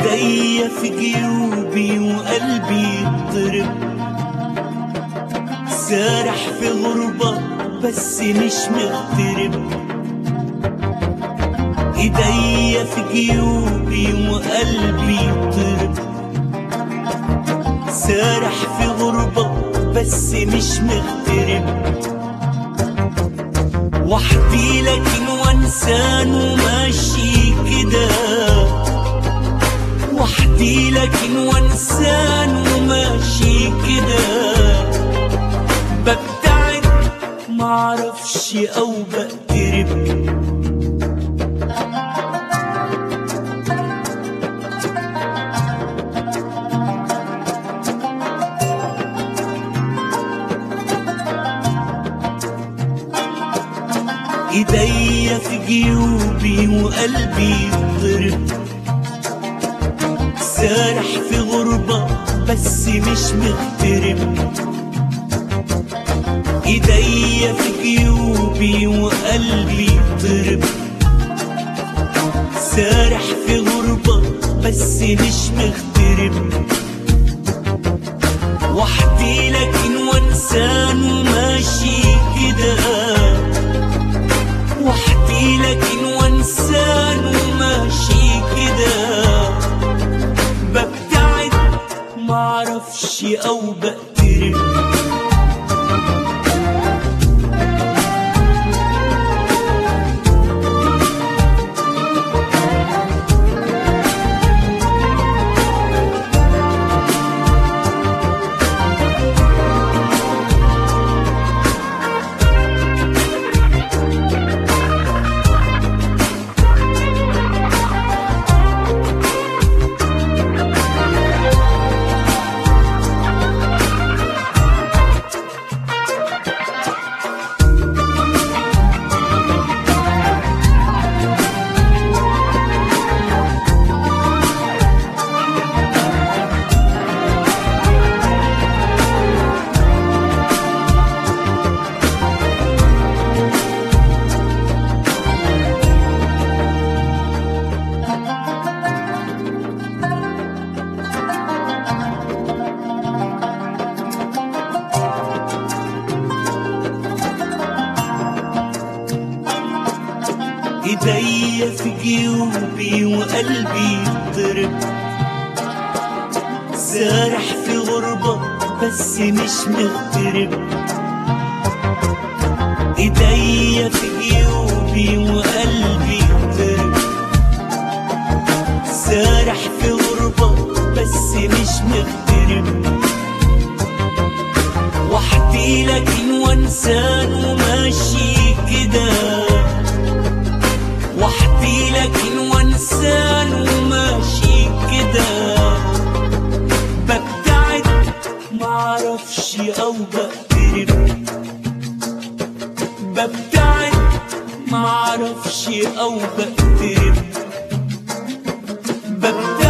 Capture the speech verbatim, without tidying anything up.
ايديا في جيوبي وقلبي يضرب، سارح في غربة بس مش مغترب. ايديا في جيوبي وقلبي يضرب، سارح في غربة بس مش مغترب. وحدي لكن وانسان وماشي كده، وحدي لكن وانسان وماشي كده. ببتعد معرفش او بقترب، ايديا في جيوبي وقلبي يضرب، سارح في غربة بس مش مغترب. ايديا في جيوبي وقلبي يضرب، سارح في غربة بس مش مغترب. وحدي لكن وانسان وماشي كده، وحدي لكن وانسان وماشي كده. ببتعد معرفش او بقترب، ايديا في جيوبي وقلبي يضرب، سارح في غربة بس مش مغترب. ايديا في جيوبي وقلبي يضرب، سارح في غربة بس مش مغترب. وحدي لكن وانسان وماشي كده، وحدي لكن وانسان وماشي كده. ببتعد معرفش او بقترب، ببتعد معرفش او بقترب، ببتعد